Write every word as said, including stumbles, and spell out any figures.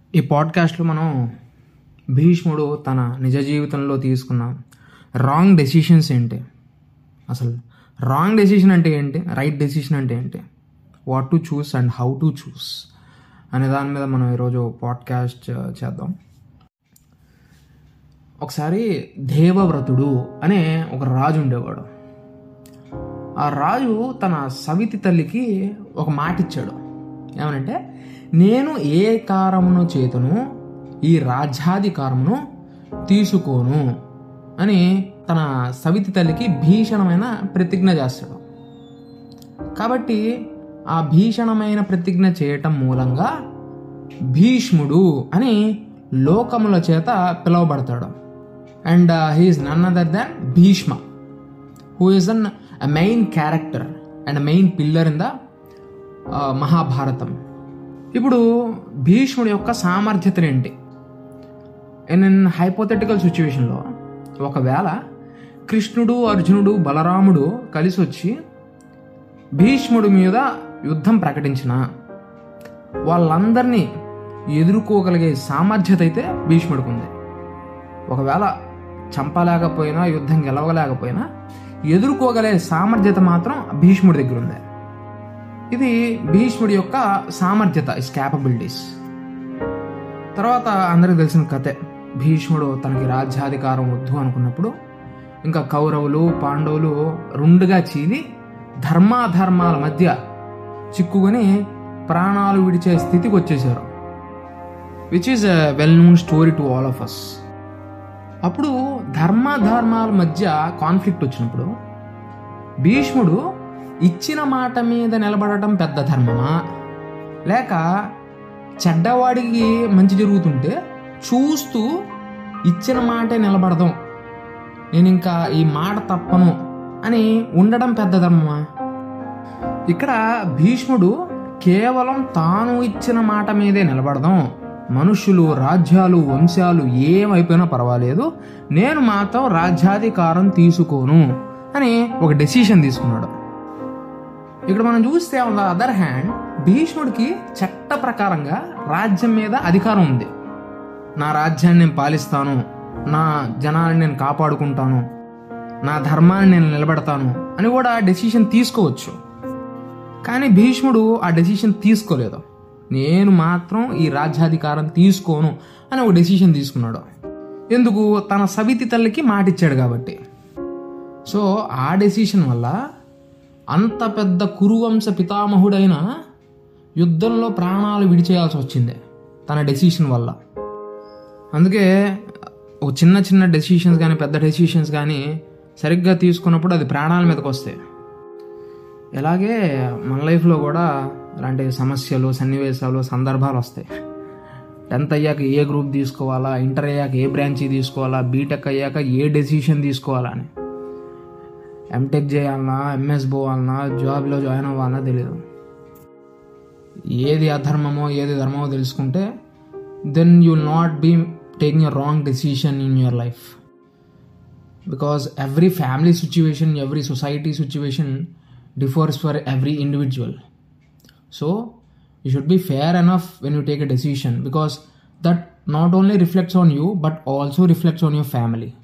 ఈ పాడ్కాస్ట్లో మనం భీష్ముడు తన నిజ జీవితంలో తీసుకున్న రాంగ్ డెసిషన్స్ ఏంటి, అసలు రాంగ్ డెసిషన్ అంటే ఏంటి, రైట్ డెసిషన్ అంటే ఏంటి, what to choose and how to choose అనే దాని మీద మనం ఈరోజు పాడ్కాస్ట్ చేద్దాం. ఒకసారి దేవవ్రతుడు అనే ఒక రాజు ఉండేవాడు. ఆ రాజు తన సవితి తల్లికి ఒక మాట ఇచ్చాడు. ఏమనంటే, నేను ఏ కారమును చేతను ఈ రాజ్యాధికారమును తీసుకోను అని తన సవితి తల్లికి భీషణమైన ప్రతిజ్ఞ చేస్తాడు. కాబట్టి ఆ భీషణమైన ప్రతిజ్ఞ చేయటం మూలంగా భీష్ముడు అని లోకముల చేత పిలువబడతాడు. And he is none other than Bhishma, who is an a main character and main pillar in the Mahabharatam. ఇప్పుడు భీష్ముడి యొక్క సామర్థ్యతలు ఏంటి? ఇన్ ఇన్ హైపోథెటికల్ సిచ్యువేషన్లో ఒకవేళ కృష్ణుడు, అర్జునుడు, బలరాముడు కలిసి వచ్చి భీష్ముడి మీద యుద్ధం ప్రకటించిన వాళ్ళందరినీ ఎదుర్కోగలిగే సామర్థ్యత అయితే భీష్ముడికి ఉంది. ఒకవేళ చంపలేకపోయినా, యుద్ధం గెలవలేకపోయినా ఎదుర్కోగలిగే సామర్థ్యత మాత్రం భీష్ముడి దగ్గర ఉంది. ఇది భీష్ముడి యొక్క సామర్థ్యత, ఇస్ క్యాపబిలిటీస్. తర్వాత అందరికి తెలిసిన కథే, భీష్ముడు తనకి రాజ్యాధికారం వద్దు అనుకున్నప్పుడు ఇంకా కౌరవులు, పాండవులు రెండుగా చీలి ధర్మాధర్మాల మధ్య చిక్కుకొని ప్రాణాలు విడిచే స్థితికి వచ్చేసారు, which is a well known story to all of us. అప్పుడు ధర్మాధర్మాల మధ్య కాన్ఫ్లిక్ట్ వచ్చినప్పుడు భీష్ముడు ఇచ్చిన మాట మీద నిలబడటం పెద్ద ధర్మమా, లేక చెడ్డవాడికి మంచి జరుగుతుంటే చూస్తూ ఇచ్చిన మాటే నిలబడదాం, నేను ఇంకా ఈ మాట తప్పను అని ఉండడం పెద్ద ధర్మమా? ఇక్కడ భీష్ముడు కేవలం తాను ఇచ్చిన మాట మీదే నిలబడదాం, మనుషులు, రాజ్యాలు, వంశాలు ఏమైపోయినా పర్వాలేదు, నేను మాత్రం రాజ్యాధికారం తీసుకోను అని ఒక డెసిషన్ తీసుకున్నాడు. ఇక్కడ మనం చూస్తే ఆన్ ద అదర్ హ్యాండ్ భీష్ముడికి చట్ట ప్రకారంగా రాజ్యం మీద అధికారం ఉంది. నా రాజ్యాన్ని నేను పాలిస్తాను, నా జనాన్ని నేను కాపాడుకుంటాను, నా ధర్మాన్ని నేను నిలబెడతాను అని కూడా డెసిషన్ తీసుకోవచ్చు. కానీ భీష్ముడు ఆ డెసిషన్ తీసుకోలేదు. నేను మాత్రం ఈ రాజ్యాధికారం తీసుకోను అని ఒక డెసిషన్ తీసుకున్నాడు. ఎందుకు? తన సవితి తల్లికి మాట ఇచ్చాడు కాబట్టి. సో ఆ డెసిషన్ వల్ల అంత పెద్ద కురువంశ పితామహుడైన యుద్ధంలో ప్రాణాలు విడిచేయాల్సి వచ్చింది తన డెసిషన్ వల్ల. అందుకే ఒక చిన్న చిన్న డెసిషన్స్ కానీ పెద్ద డెసిషన్స్ కానీ సరిగ్గా తీసుకున్నప్పుడు అది ప్రాణాల మీదకి వస్తాయి. ఇలాగే మన లైఫ్లో కూడా అలాంటి సమస్యలు, సన్నివేశాలు, సందర్భాలు వస్తాయి. టెన్త్ అయ్యాక ఏ గ్రూప్ తీసుకోవాలా, ఇంటర్ అయ్యాక ఏ బ్రాంచ్ తీసుకోవాలా, బీటెక్ అయ్యాక ఏ డెసిషన్ తీసుకోవాలా అని, ఎంటెక్ చేయాలన్నా, ఎంఎస్ పోవాలన్నా, జాబ్లో జాయిన్ అవ్వాలన్నా తెలియదు. ఏది అధర్మమో ఏది ధర్మమో తెలుసుకుంటే then you will not be taking a wrong decision in your life. Because every family situation, every society situation differs for every individual. So you should be fair enough when you take a decision, because that not only reflects on you but also reflects on your family.